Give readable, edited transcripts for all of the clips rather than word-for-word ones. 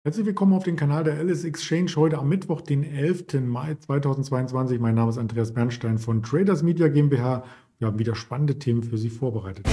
Herzlich willkommen auf den Kanal der Alice Exchange heute am Mittwoch, den 11. Mai 2022. Mein Name ist Andreas Bernstein von Traders Media GmbH. Wir haben wieder spannende Themen für Sie vorbereitet.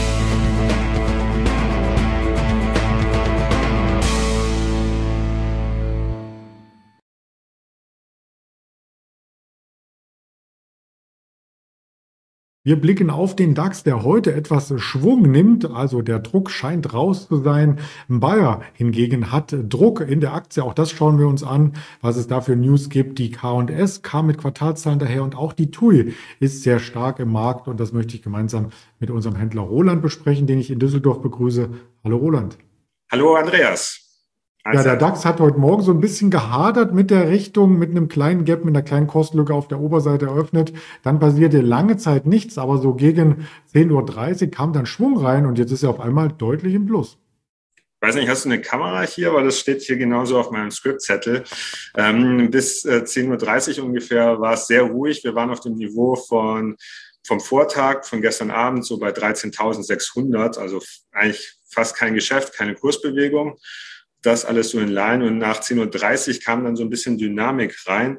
Wir blicken auf den DAX, der heute etwas Schwung nimmt, also der Druck scheint raus zu sein. Bayer hingegen hat Druck in der Aktie, auch das schauen wir uns an, was es da für News gibt. Die K&S kam mit Quartalszahlen daher und auch die TUI ist sehr stark im Markt und das möchte ich gemeinsam mit unserem Händler Roland besprechen, den ich in Düsseldorf begrüße. Hallo Roland. Hallo Andreas. Ja, der DAX hat heute Morgen so ein bisschen gehadert mit der Richtung, mit einem kleinen Gap, mit einer kleinen Kostlücke auf der Oberseite eröffnet. Dann passierte lange Zeit nichts, aber so gegen 10:30 Uhr kam dann Schwung rein und jetzt ist er auf einmal deutlich im Plus. Ich weiß nicht, hast du eine Kamera hier? Weil das steht hier genauso auf meinem Scriptzettel. Bis 10:30 Uhr ungefähr war es sehr ruhig. Wir waren auf dem Niveau vom Vortag, von gestern Abend, so bei 13.600. Also eigentlich fast kein Geschäft, keine Kursbewegung. Das alles so in Line und nach 10:30 Uhr kam dann so ein bisschen Dynamik rein.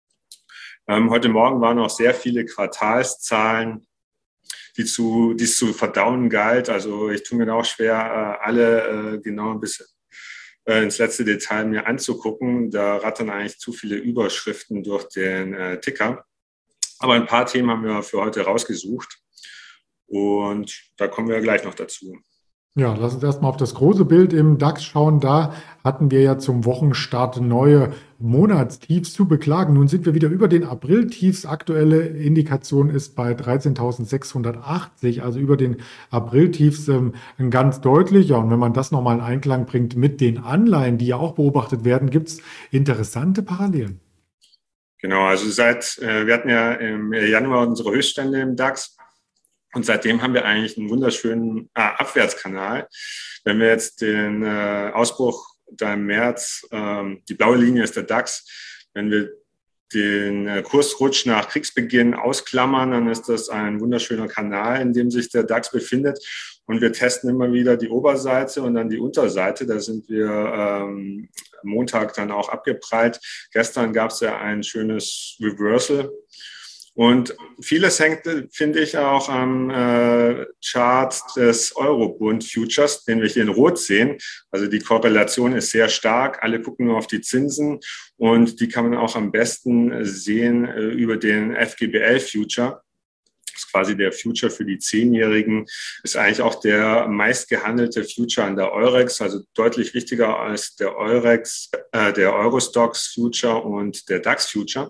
Heute Morgen waren auch sehr viele Quartalszahlen, die es zu verdauen galt. Also ich tue mir da auch schwer, alle genau bis ins letzte Detail mir anzugucken. Da rattern eigentlich zu viele Überschriften durch den Ticker. Aber ein paar Themen haben wir für heute rausgesucht und da kommen wir gleich noch dazu. Ja, lass uns erstmal auf das große Bild im DAX schauen. Da hatten wir ja zum Wochenstart neue Monatstiefs zu beklagen. Nun sind wir wieder über den April-Tiefs. Aktuelle Indikation ist bei 13.680, also über den April-Tiefs ganz deutlich. Ja, und wenn man das nochmal in Einklang bringt mit den Anleihen, die ja auch beobachtet werden, gibt es interessante Parallelen. Genau, also wir hatten ja im Januar unsere Höchststände im DAX. Und seitdem haben wir eigentlich einen wunderschönen Abwärtskanal. Wenn wir jetzt den Ausbruch da im März, die blaue Linie ist der DAX, wenn wir den Kursrutsch nach Kriegsbeginn ausklammern, dann ist das ein wunderschöner Kanal, in dem sich der DAX befindet. Und wir testen immer wieder die Oberseite und dann die Unterseite. Da sind wir am Montag dann auch abgeprallt. Gestern gab es ja ein schönes Reversal. Und vieles hängt, finde ich, auch am Chart des Eurobond Futures, den wir hier in Rot sehen. Also die Korrelation ist sehr stark. Alle gucken nur auf die Zinsen und die kann man auch am besten sehen über den FGBL Future. Das ist quasi der Future für die 10-Jährigen. Ist eigentlich auch der meistgehandelte Future an der Eurex, also deutlich wichtiger als der Eurex, der Eurostoxx Future und der DAX Future.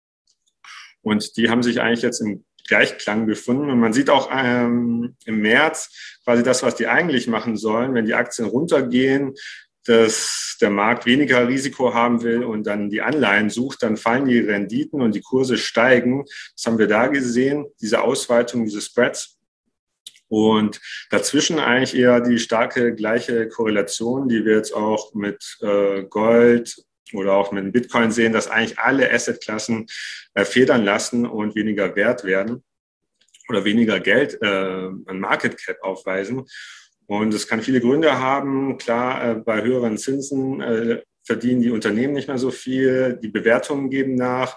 Und die haben sich eigentlich jetzt im Gleichklang befunden. Und man sieht auch im März quasi das, was die eigentlich machen sollen. Wenn die Aktien runtergehen, dass der Markt weniger Risiko haben will und dann die Anleihen sucht, dann fallen die Renditen und die Kurse steigen. Das haben wir da gesehen, diese Ausweitung, diese Spreads. Und dazwischen eigentlich eher die starke gleiche Korrelation, die wir jetzt auch mit Gold oder auch mit dem Bitcoin sehen, dass eigentlich alle Assetklassen federn lassen und weniger wert werden oder weniger Geld an Market Cap aufweisen. Und es kann viele Gründe haben. Klar, bei höheren Zinsen verdienen die Unternehmen nicht mehr so viel, die Bewertungen geben nach.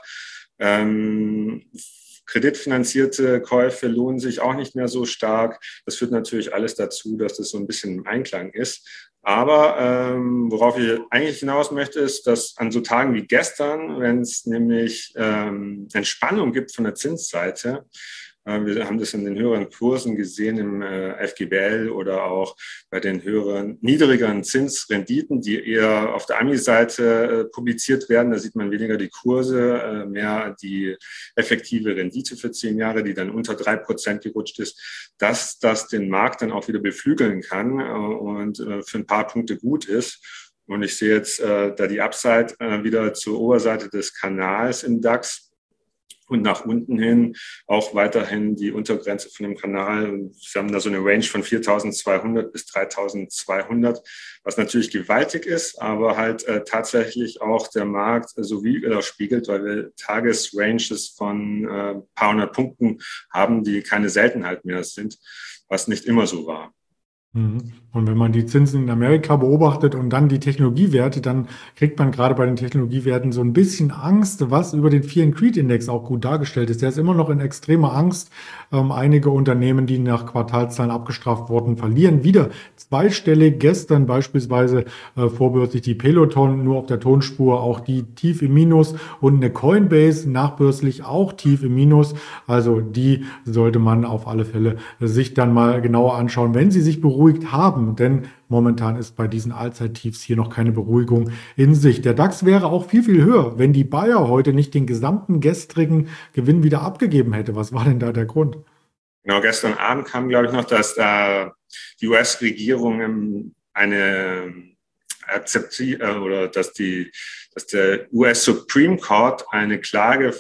Kreditfinanzierte Käufe lohnen sich auch nicht mehr so stark. Das führt natürlich alles dazu, dass das so ein bisschen im Einklang ist. Aber worauf ich eigentlich hinaus möchte, ist, dass an so Tagen wie gestern, wenn es nämlich Entspannung gibt von der Zinsseite, wir haben das in den höheren Kursen gesehen im FGBL oder auch bei den niedrigeren Zinsrenditen, die eher auf der Ami-Seite publiziert werden. Da sieht man weniger die Kurse, mehr die effektive Rendite für 10 Jahre, die dann unter 3% gerutscht ist, dass das den Markt dann auch wieder beflügeln kann und für ein paar Punkte gut ist. Und ich sehe jetzt da die Upside wieder zur Oberseite des Kanals im DAX. Und nach unten hin auch weiterhin die Untergrenze von dem Kanal. Wir haben da so eine Range von 4.200 bis 3.200, was natürlich gewaltig ist, aber halt tatsächlich auch der Markt so widerspiegelt, weil wir Tagesranges von paar hundert Punkten haben, die keine Seltenheit mehr sind, was nicht immer so war. Mhm. Und wenn man die Zinsen in Amerika beobachtet und dann die Technologiewerte, dann kriegt man gerade bei den Technologiewerten so ein bisschen Angst, was über den Fear and Greed Index auch gut dargestellt ist. Der ist immer noch in extremer Angst. Einige Unternehmen, die nach Quartalszahlen abgestraft wurden, verlieren wieder zweistellig. Gestern beispielsweise vorbörslich die Peloton nur auf der Tonspur, auch die tief im Minus, und eine Coinbase nachbörslich auch tief im Minus. Also die sollte man auf alle Fälle sich dann mal genauer anschauen, wenn sie sich beruhigt haben, denn momentan ist bei diesen Allzeittiefs hier noch keine Beruhigung in Sicht. Der DAX wäre auch viel, viel höher, wenn die Bayer heute nicht den gesamten gestrigen Gewinn wieder abgegeben hätte. Was war denn da der Grund? Genau, gestern Abend kam, glaube ich, noch, dass da die US-Regierung eine oder dass der US Supreme Court eine Klage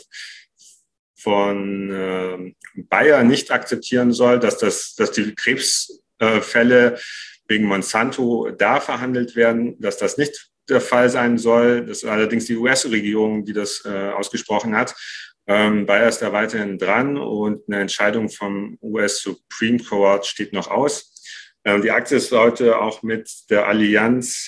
von Bayer nicht akzeptieren soll, dass die Krebsfälle wegen Monsanto da verhandelt werden, dass das nicht der Fall sein soll. Das ist allerdings die US-Regierung, die das ausgesprochen hat. Bayer ist da weiterhin dran und eine Entscheidung vom US Supreme Court steht noch aus. Die Aktie ist heute auch mit der Allianz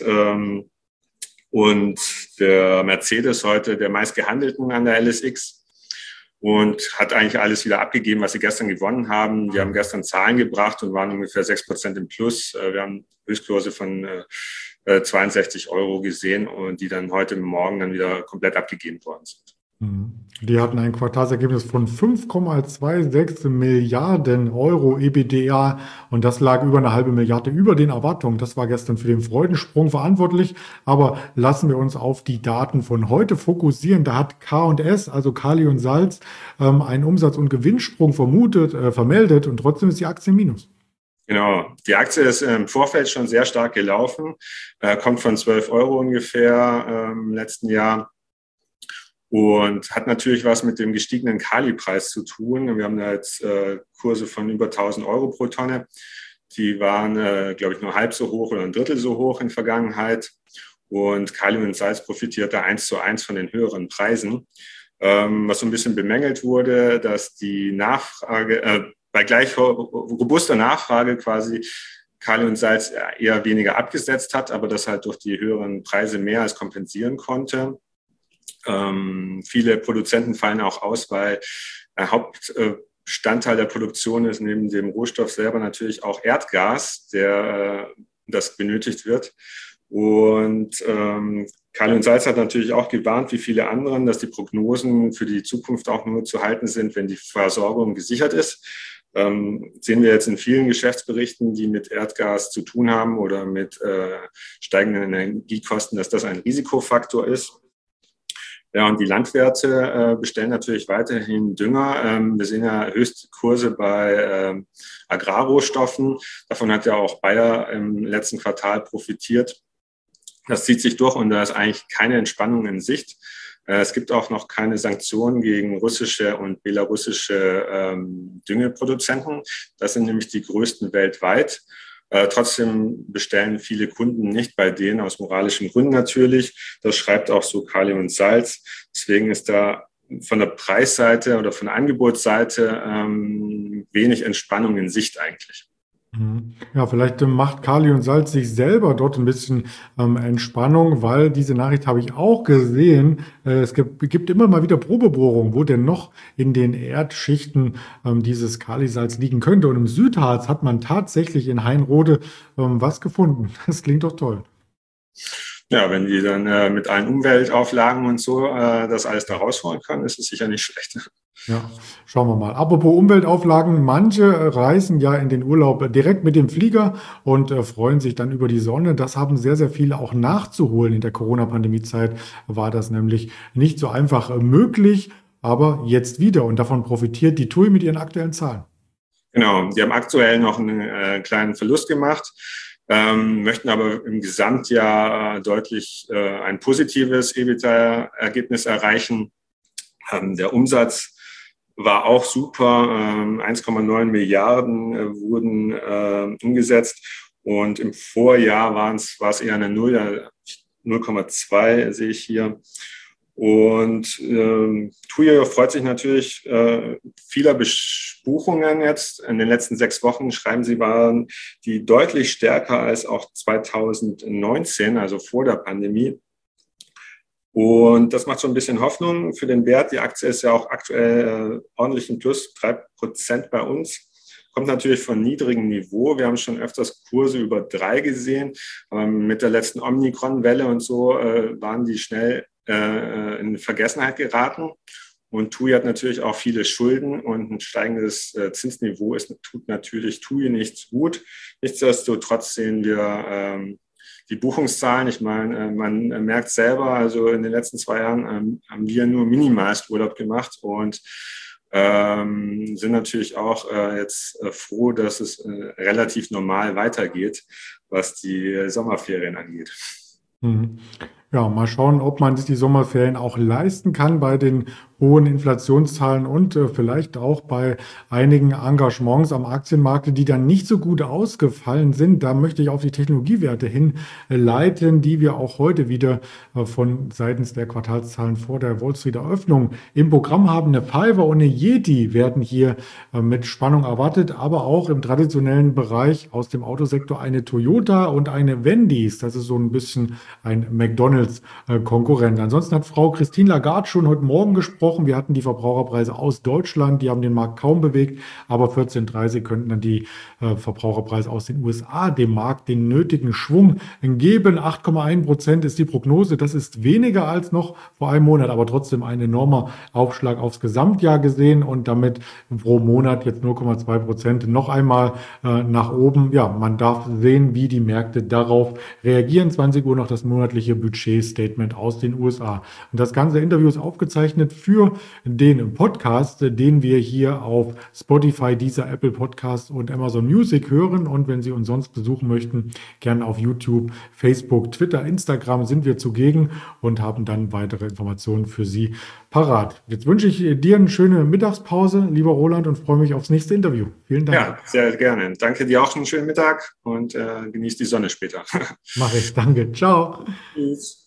und der Mercedes heute der meistgehandelten an der LSX und hat eigentlich alles wieder abgegeben, was sie gestern gewonnen haben. Die haben gestern Zahlen gebracht und waren ungefähr 6% im Plus. Wir haben Höchstkurse von 62 € gesehen und die dann heute Morgen dann wieder komplett abgegeben worden sind. Die hatten ein Quartalsergebnis von 5,26 Milliarden Euro EBITDA und das lag über eine halbe Milliarde über den Erwartungen. Das war gestern für den Freudensprung verantwortlich. Aber lassen wir uns auf die Daten von heute fokussieren. Da hat K&S, also Kali und Salz, einen Umsatz- und Gewinnsprung vermeldet und trotzdem ist die Aktie im Minus. Genau, die Aktie ist im Vorfeld schon sehr stark gelaufen, kommt von 12 € ungefähr im letzten Jahr. Und hat natürlich was mit dem gestiegenen Kalipreis zu tun. Wir haben da jetzt Kurse von über 1.000 € pro Tonne. Die waren, glaube ich, nur halb so hoch oder ein Drittel so hoch in der Vergangenheit. Und Kalium und Salz profitiert da 1:1 von den höheren Preisen. Was so ein bisschen bemängelt wurde, dass die Nachfrage, bei gleich robuster Nachfrage quasi Kalium und Salz eher weniger abgesetzt hat, aber das halt durch die höheren Preise mehr als kompensieren konnte. Viele Produzenten fallen auch aus, weil Hauptbestandteil der Produktion ist neben dem Rohstoff selber natürlich auch Erdgas, das benötigt wird. Und Kali und Salz hat natürlich auch gewarnt, wie viele anderen, dass die Prognosen für die Zukunft auch nur zu halten sind, wenn die Versorgung gesichert ist. Sehen wir jetzt in vielen Geschäftsberichten, die mit Erdgas zu tun haben oder mit steigenden Energiekosten, dass das ein Risikofaktor ist. Ja, und die Landwirte bestellen natürlich weiterhin Dünger. Wir sehen ja Höchstkurse bei Agrarrohstoffen. Davon hat ja auch Bayer im letzten Quartal profitiert. Das zieht sich durch und da ist eigentlich keine Entspannung in Sicht. Es gibt auch noch keine Sanktionen gegen russische und belarussische Düngeproduzenten. Das sind nämlich die größten weltweit. Trotzdem bestellen viele Kunden nicht bei denen aus moralischen Gründen natürlich. Das schreibt auch so Kali und Salz. Deswegen ist da von der Preisseite oder von der Angebotsseite wenig Entspannung in Sicht eigentlich. Ja, vielleicht macht Kali und Salz sich selber dort ein bisschen Entspannung, weil diese Nachricht habe ich auch gesehen. Es gibt immer mal wieder Probebohrungen, wo denn noch in den Erdschichten dieses Kalisalz liegen könnte. Und im Südharz hat man tatsächlich in Hainrode was gefunden. Das klingt doch toll. Ja, wenn die dann mit allen Umweltauflagen und so das alles da rausholen können, ist es sicher nicht schlecht. Ja, schauen wir mal. Apropos Umweltauflagen, manche reisen ja in den Urlaub direkt mit dem Flieger und freuen sich dann über die Sonne. Das haben sehr, sehr viele auch nachzuholen. In der Corona-Pandemie-Zeit war das nämlich nicht so einfach möglich, aber jetzt wieder. Und davon profitiert die TUI mit ihren aktuellen Zahlen. Genau, die haben aktuell noch einen kleinen Verlust gemacht, möchten aber im Gesamtjahr deutlich ein positives EBITDA-Ergebnis erreichen. Der Umsatz war auch super. 1,9 Milliarden wurden umgesetzt und im Vorjahr war es eher eine 0,2 sehe ich hier. Und TUI freut sich natürlich vieler Buchungen jetzt. In den letzten 6 Wochen, schreiben sie, waren die deutlich stärker als auch 2019, also vor der Pandemie. Und das macht schon ein bisschen Hoffnung für den Wert. Die Aktie ist ja auch aktuell ordentlich im Plus, 3% bei uns. Kommt natürlich von niedrigem Niveau. Wir haben schon öfters Kurse über 3 gesehen. Aber mit der letzten Omikron-Welle und so waren die schnell in Vergessenheit geraten. Und TUI hat natürlich auch viele Schulden und ein steigendes Zinsniveau tut natürlich TUI nichts gut. Nichtsdestotrotz sehen wir die Buchungszahlen. Ich meine, man merkt selber, also in den letzten 2 Jahren haben wir nur minimalst Urlaub gemacht und sind natürlich auch jetzt froh, dass es relativ normal weitergeht, was die Sommerferien angeht. Mhm. Ja, mal schauen, ob man sich die Sommerferien auch leisten kann bei den hohen Inflationszahlen und vielleicht auch bei einigen Engagements am Aktienmarkt, die dann nicht so gut ausgefallen sind. Da möchte ich auf die Technologiewerte hinleiten, die wir auch heute wieder von seitens der Quartalszahlen vor der Wall Street Eröffnung im Programm haben. Eine Fiverr und eine Yeti werden hier mit Spannung erwartet, aber auch im traditionellen Bereich aus dem Autosektor eine Toyota und eine Wendy's. Das ist so ein bisschen ein McDonald's-Konkurrent. Ansonsten hat Frau Christine Lagarde schon heute Morgen gesprochen. Wir hatten die Verbraucherpreise aus Deutschland, die haben den Markt kaum bewegt, aber 14:30 könnten dann die Verbraucherpreise aus den USA dem Markt den nötigen Schwung geben. 8,1% ist die Prognose. Das ist weniger als noch vor einem Monat, aber trotzdem ein enormer Aufschlag aufs Gesamtjahr gesehen und damit pro Monat jetzt 0,2% noch einmal nach oben. Ja, man darf sehen, wie die Märkte darauf reagieren. 20 Uhr noch das monatliche Budgetstatement aus den USA. Und das ganze Interview ist aufgezeichnet für den Podcast, den wir hier auf Spotify, Deezer, Apple Podcast und Amazon Music hören. Und wenn Sie uns sonst besuchen möchten, gerne auf YouTube, Facebook, Twitter, Instagram sind wir zugegen und haben dann weitere Informationen für Sie parat. Jetzt wünsche ich dir eine schöne Mittagspause, lieber Roland, und freue mich aufs nächste Interview. Vielen Dank. Ja, sehr gerne. Danke dir auch einen schönen Mittag und genieß die Sonne später. Mache ich. Danke. Ciao. Tschüss.